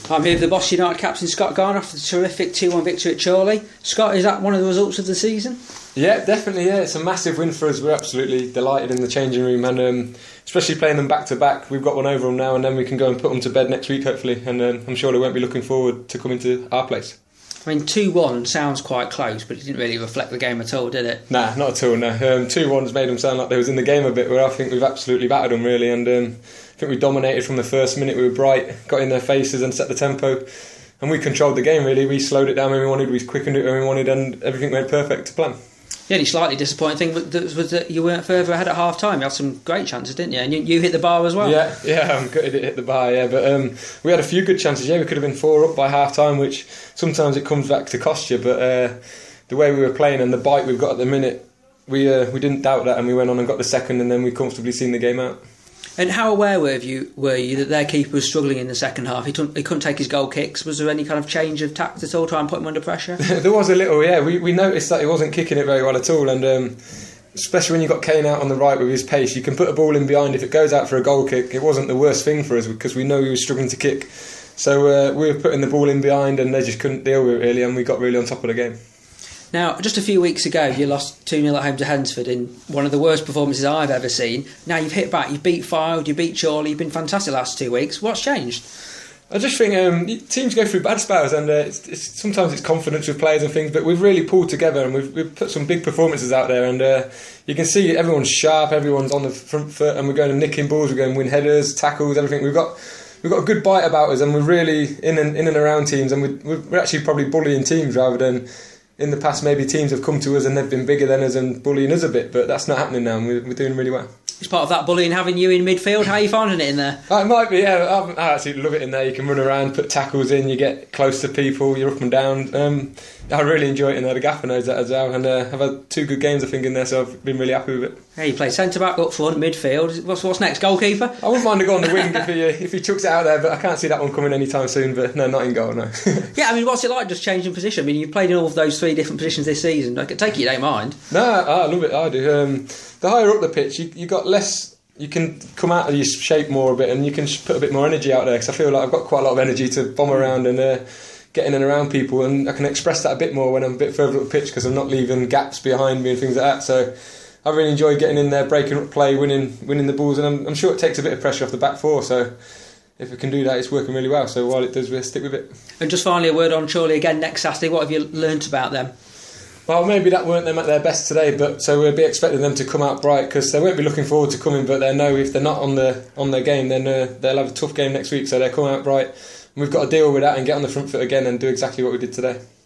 I'm here with the Boss United captain Scott Garner after the terrific 2-1 victory at Chorley. Scott, is that one of the results of the season? Yeah, definitely. Yeah, it's a massive win for us. We're absolutely delighted in the changing room, and especially playing them back to back. We've got one over them now, and then we can go and put them to bed next week, hopefully. And I'm sure they won't be looking forward to coming to our place. I mean, 2-1 sounds quite close, but it didn't really reflect the game at all, did it? Nah, not at all. No, 2-1's made them sound like they was in the game a bit. Where I think we've absolutely battered them really, and I think we dominated from the first minute. We were bright, got in their faces, and set the tempo. And we controlled the game really. We slowed it down when we wanted, we quickened it when we wanted, and everything went perfect to plan. The only slightly disappointing thing was that you weren't further ahead at half time. You had some great chances, didn't you? And you hit the bar as well. Yeah, I'm gutted it hit the bar. Yeah, but we had a few good chances. Yeah, we could have been 4 up by half time, which sometimes it comes back to cost you. But the way we were playing and the bite we've got at the minute, we didn't doubt that, and we went on and got the second, and then we comfortably seen the game out. And how aware were you that their keeper was struggling in the second half? He couldn't take his goal kicks. Was there any kind of change of tact at all, try and put him under pressure? There was a little, yeah. We noticed that he wasn't kicking it very well at all, and especially when you got Kane out on the right with his pace, you can put a ball in behind. If it goes out for a goal kick, it wasn't the worst thing for us because we know he was struggling to kick. So we were putting the ball in behind, and they just couldn't deal with it really, and we got really on top of the game. Now, just a few weeks ago, you lost 2-0 at home to Hednesford in one of the worst performances I've ever seen. Now you've hit back, you've beat Fylde, you beat Chorley, you've been fantastic the last 2 weeks. What's changed? I just think teams go through bad spells, and sometimes it's confidence with players and things, but we've really pulled together, and we've put some big performances out there, and you can see everyone's sharp, everyone's on the front foot, and we're going and nicking balls, we're going to win headers, tackles, everything. We've got a good bite about us, and we're really in and around teams, and we're actually probably bullying teams rather than... In the past, maybe teams have come to us and they've been bigger than us and bullying us a bit, but that's not happening now, and we're doing really well. It's part of that bullying having you in midfield. How are you finding it in there? It might be, yeah. I actually love it in there. You can run around, put tackles in, you get close to people, you're up and down. I really enjoy it in there. The gaffer knows that as well, and I've had 2 good games I think in there, so I've been really happy with it. Yeah, you play centre back, up front, midfield. What's next? Goalkeeper? I wouldn't mind to go on the wing if he chucks it out there, but I can't see that one coming anytime soon. But no, not in goal, no. Yeah, I mean, what's it like just changing position? I mean, you've played in all of those 3 different positions this season. I can take it, you don't mind. No, I love it. I do. The higher up the pitch, you got less. You can come out of your shape more a bit, and you can put a bit more energy out there. Because I feel like I've got quite a lot of energy to bomb around and get in and around people, and I can express that a bit more when I'm a bit further up the pitch because I'm not leaving gaps behind me and things like that. So I really enjoy getting in there, breaking up play, winning the balls, and I'm sure it takes a bit of pressure off the back 4. So if we can do that, it's working really well. So while it does, we'll stick with it. And just finally, a word on Chorley again next Saturday. What have you learnt about them? Well, maybe that weren't them at their best today, but so we'll be expecting them to come out bright because they won't be looking forward to coming, but they know if they're not on their game, then they'll have a tough game next week. So they'll come out bright, and we've got to deal with that and get on the front foot again and do exactly what we did today.